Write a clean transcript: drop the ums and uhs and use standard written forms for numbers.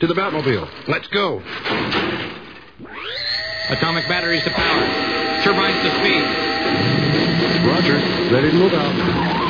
To the Batmobile. Let's go. Atomic batteries to power. Turbines to speed. Roger. Ready to move out.